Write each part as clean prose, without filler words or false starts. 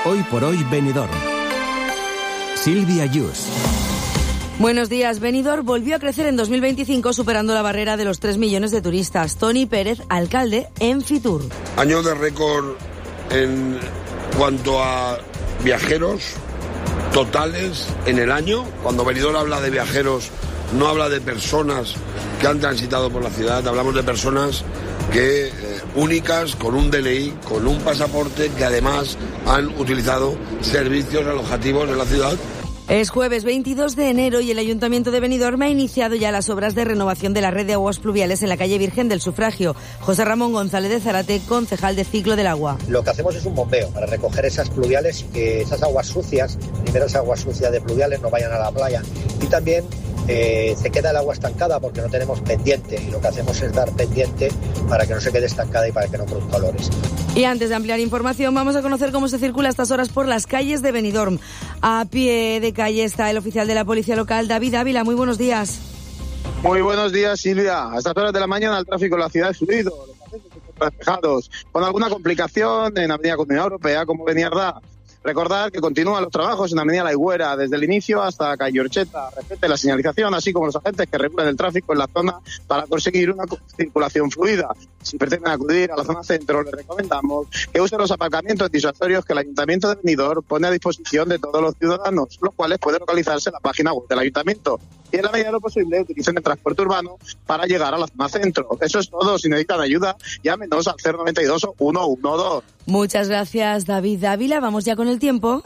Hoy por hoy Benidorm. Silvia Yus. Buenos días. Benidorm volvió a crecer en 2025 superando la barrera de los 3 millones de turistas. Toni Pérez, alcalde en Fitur. Año de récord en cuanto a viajeros totales en el año. Cuando Benidorm habla de viajeros, no habla de personas que han transitado por la ciudad, hablamos de personas que únicas, con un DNI, con un pasaporte, que además han utilizado servicios alojativos en la ciudad. Es jueves 22 de enero y el Ayuntamiento de Benidorm ha iniciado ya las obras de renovación de la red de aguas pluviales en la calle Virgen del Sufragio. José Ramón González de Zárate, concejal de Ciclo del Agua. Lo que hacemos es un bombeo para recoger esas pluviales y que esas aguas sucias, primero esas aguas sucias de pluviales, no vayan a la playa. Y también se queda el agua estancada porque no tenemos pendiente, y lo que hacemos es dar pendiente para que no se quede estancada y para que no produzca olores. Y antes de ampliar información, vamos a conocer cómo se circula a estas horas por las calles de Benidorm. A pie de calle está el oficial de la Policía Local, David Ávila. Muy buenos días. Muy buenos días, Silvia. A estas horas de la mañana el tráfico en la ciudad es fluido, los accesos están despejados, con alguna complicación en Avenida Comunidad Europea como Beniardá. Recordar que continúan los trabajos en Avenida La Higuera desde el inicio hasta calle Orcheta. Repite la señalización, así como los agentes que regulan el tráfico en la zona para conseguir una circulación fluida. Si pretenden acudir a la zona centro, les recomendamos que usen los aparcamientos disuasorios que el Ayuntamiento de Benidorm pone a disposición de todos los ciudadanos, los cuales pueden localizarse en la página web del Ayuntamiento. Y en la medida de lo posible utilicen el transporte urbano para llegar a la zona centro. Eso es todo. Si necesitan ayuda, llámenos al 092 112. Muchas gracias, David Ávila. Vamos ya con el tiempo.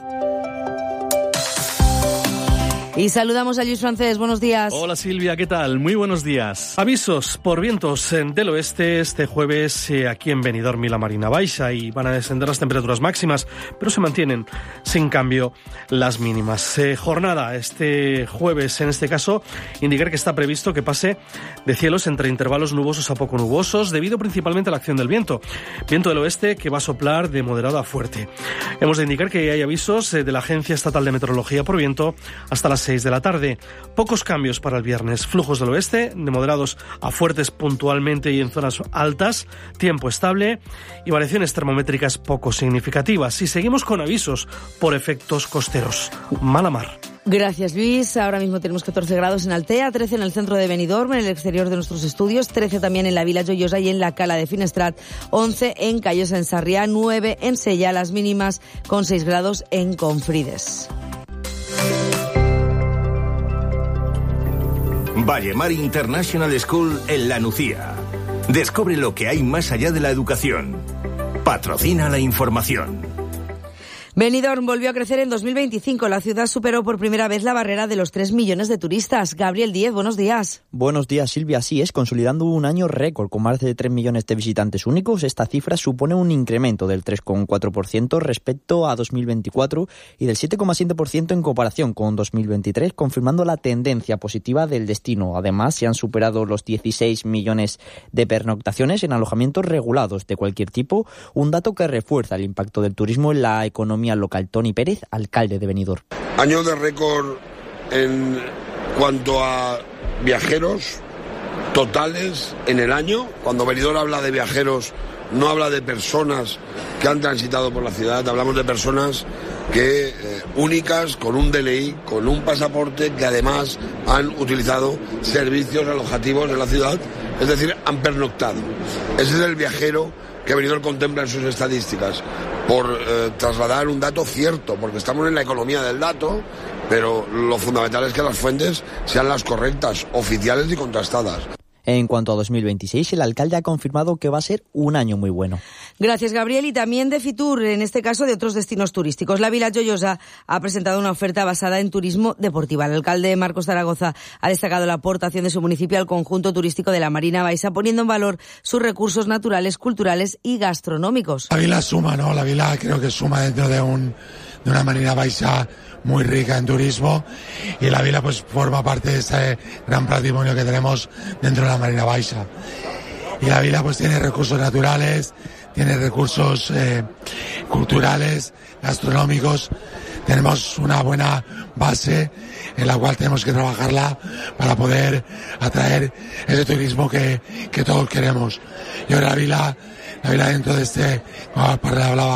Y saludamos a Luis Francés. Buenos días. Hola Silvia, ¿qué tal? Muy buenos días. Avisos por vientos del oeste este jueves aquí en Benidorm y la Marina Baixa, y van a descender las temperaturas máximas, pero se mantienen sin cambio las mínimas. Jornada este jueves, en este caso, indicar que está previsto que pase de cielos entre intervalos nubosos a poco nubosos, debido principalmente a la acción del viento. Viento del oeste que va a soplar de moderado a fuerte. Hemos de indicar que hay avisos de la Agencia Estatal de Meteorología por viento hasta las 6 de la tarde. Pocos cambios para el viernes. Flujos del oeste, de moderados a fuertes puntualmente y en zonas altas. Tiempo estable y variaciones termométricas poco significativas. Y seguimos con avisos por efectos costeros. Mala mar. Gracias, Luis. Ahora mismo tenemos 14 grados en Altea, 13 en el centro de Benidorm, en el exterior de nuestros estudios, 13 también en la Vila Joiosa y en la Cala de Finestrat, 11 en Callosa en Sarriá, 9 en Sella, las mínimas con 6 grados en Confrides. Vallemar International School en La Nucía. Descubre lo que hay más allá de la educación. Patrocina la información. Benidorm volvió a crecer en 2025. La ciudad superó por primera vez la barrera de los 3 millones de turistas. Gabriel Díez, buenos días. Buenos días, Silvia. Así es, consolidando un año récord con más de 3 millones de visitantes únicos. Esta cifra supone un incremento del 3,4% respecto a 2024 y del 7,7% en comparación con 2023, confirmando la tendencia positiva del destino. Además, se han superado los 16 millones de pernoctaciones en alojamientos regulados de cualquier tipo, un dato que refuerza el impacto del turismo en la economía local. Toni Pérez, alcalde de Benidorm. Año de récord en cuanto a viajeros totales en el año. Cuando Benidorm habla de viajeros, no habla de personas que han transitado por la ciudad, hablamos de personas que únicas, con un DNI, con un pasaporte, que además han utilizado servicios alojativos en la ciudad, es decir, han pernoctado. Ese es el viajero que Benidorm contempla en sus estadísticas, por trasladar un dato cierto, porque estamos en la economía del dato, pero lo fundamental es que las fuentes sean las correctas, oficiales y contrastadas. En cuanto a 2026, el alcalde ha confirmado que va a ser un año muy bueno. Gracias, Gabriel. Y también de Fitur, en este caso de otros destinos turísticos. La Vila Joiosa ha presentado una oferta basada en turismo deportivo. El alcalde Marcos Zaragoza ha destacado la aportación de su municipio al conjunto turístico de la Marina Baixa, poniendo en valor sus recursos naturales, culturales y gastronómicos. La Vila suma, ¿no? La Vila creo que suma dentro de una Marina Baixa muy rica en turismo, y la Vila pues forma parte de ese gran patrimonio que tenemos dentro de la Marina Baixa. Y la Vila pues tiene recursos naturales, tiene recursos culturales, gastronómicos. Tenemos una buena base en la cual tenemos que trabajarla para poder atraer ese turismo que todos queremos. Y ahora la Vila dentro de este, hablaba